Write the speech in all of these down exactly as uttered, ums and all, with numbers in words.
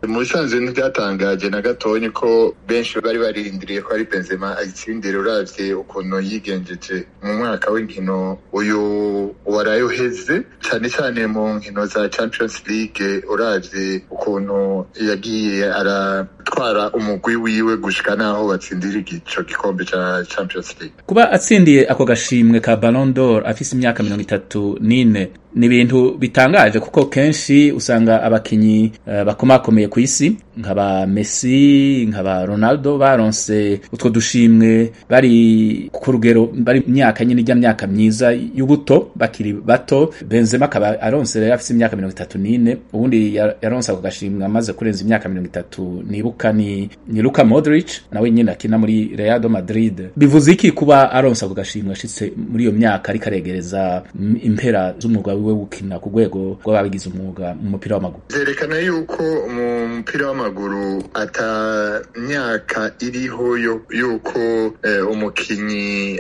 Musanze ntibyatangaje na gatonyi ko benshi bari barindiriye ko ari Benzema ayitsindira uravye ukuntu yigenjeje mu mwaka w'inkino uyu warayoheze cyane cyane mu nkino za Champions League uravye ukuntu yagiye aratwara umugwi wiwe gushika naho batsindira igico gikombe ca Champions League. Kuba atsindiye ako gashimwe ka Ballon d'Or afise imyaka mirongo itatu n'ine ni ibintu bitangaje kuko kenshi usanga abakinyi uh, bakomakomeye ku isi nkaba Messi nkaba Ronaldo baronse utwo dushimwe bari ku rugero bari imyaka nyine ijya myaka myiza y'ubuto bakiri bato. Benzema akaba aronse rero afise imyaka mirongo itatu n'ine ubundi yaronse ako gashimwe amaze kurenza imyaka mirongo itatu nibuka ni, ni Luka Modric nawe nyine akina muri Real Madrid. Bivuze iki kuba aronse ako gashimwe ashitse muri iyo myaka ari karegereza impera z'umwuga we gukina ku rwego rw'ababigize umwuga mu mupira w'amaguru? Zerekana yuko mu mupira w'amaguru ata myaka iriho yuko eh, umukinyi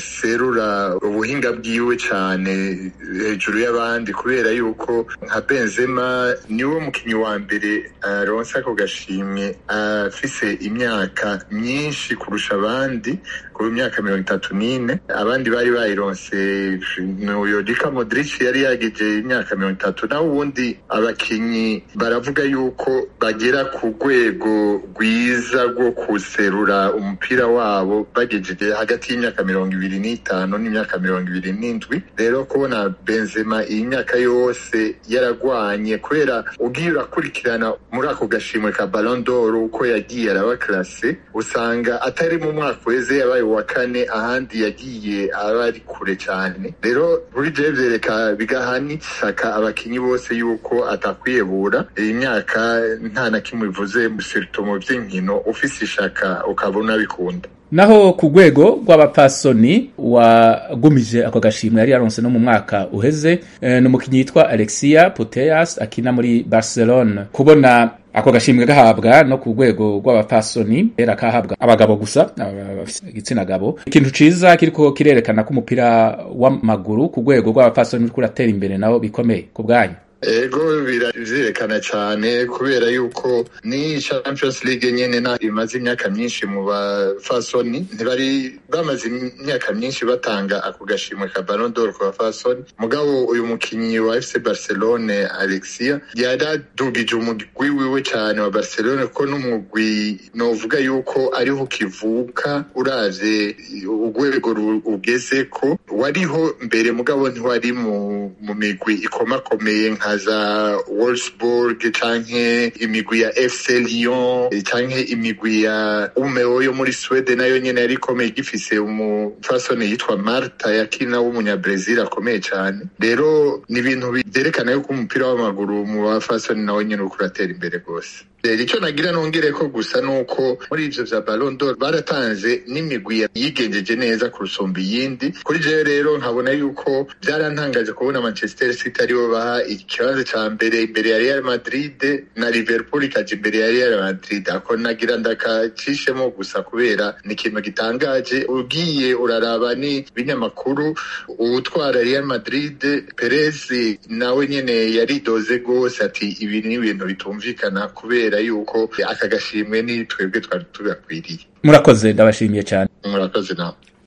aserura ubuhinga bwiwe cyane hejuru y'abandi, kubera yuko nka Benzema niwe mukinyi wa mbere aronse ako gashimwe afise imyaka myinshi kurusha abandi, ku myaka mirongo itatu n'ine. Abandi bari bayironse n'uyo Luka Modric yari yageje imyaka mirongo itatu. Naho ubundi abakinyi baravuga yuko bagera ku rwego rwiza rwo kuserura umupira wabo bagejeje hagati y'imyaka mirongo ibiri n'itanu n'imyaka mirongo ibiri n'indwi. Rero kubona Benzema iyi myaka yose yaragwanye, kubera ugiye urakurikirana muri ako gashimwe ka Ballon d'Or uko yagiye araba classe, usanga atari mu mwaka weze yabaye wa kane, ahandi yagiye aba ari kure cyane. Rero buri je vyereka bigahani saka abakinyi bose yuko atakwiyebura iyi myaka nta na kimwe bivuze musirito mu by'inkino ufise ishaka ukabona bikunda. Naho ku rwego rw'abapasoni wagumije ako gashimwe yari yaronse no mu mwaka uheze e, no mukinyi yitwa Alexia Putellas akina muri Barcelona. Kubona ako gashimwe gahabwa no ku rwego rw'abapasoni era kahabwa abagabo gusa, igitsina gabo. Ikintu ciza kiriko kirerekana ko umupira w'amaguru ku rwego rw'abapasoni uriko uratera imbere nabo bikomeye ku bwanyu. Ego biravyerekana cyane, kubera yuko ni Champions League nyene na imaze imyaka myinshi mu bafasoni, ntibari bamaze imyaka myinshi batanga ako gashimwe ka Ballon d'Or ku bafasoni. Mugabo uyu mukinyi wa F C Barcelone Alexia yaradugije umugwi wiwe cyane wa Barcelone, ko n'umugwi novuga yuko ariho kivuka uravye urwego ugezeko, wariho mbere mugabo ntiwari mu mu migwi ikomakomeye za Wolfsburg canke imigwi ya F C Lyon canke imigwi ya Umeå yo muri Sweden, nayo nyene yari ikomeye gifise umufasoni yitwa Marta yakina w'umunyabrazil akomeye cyane. Rero ni ibintu byerekana yuko umupira w'amaguru mu bafasoni nawo nyene ukuratera imbere gose. Icyo nagira nongere ko gusa nuko muri ivyo vya Ballon d'Or baratanze n'imigwi yigenjeje neza kurusumba iyindi. Kuri je rero nkabona yuko byarantangaje kubona Manchester City aribo baha ikibanza ca mbere imbere ya Real Madrid na Liverpool ikaja imbere ya Real Madrid. Ako nagira ndakacishemo gusa kubera ni ikintu gitangaje. Ugiye uraraba ni binyamakuru utwara Real Madrid Perez nawe nyene yaridoze gose ati ibi ni ibintu bitumvikana, kubera yuko aka gashimwe ni twebwe twari tugakwiriye. Murakoze, ndabashimiye cyane. Murakoze nawe.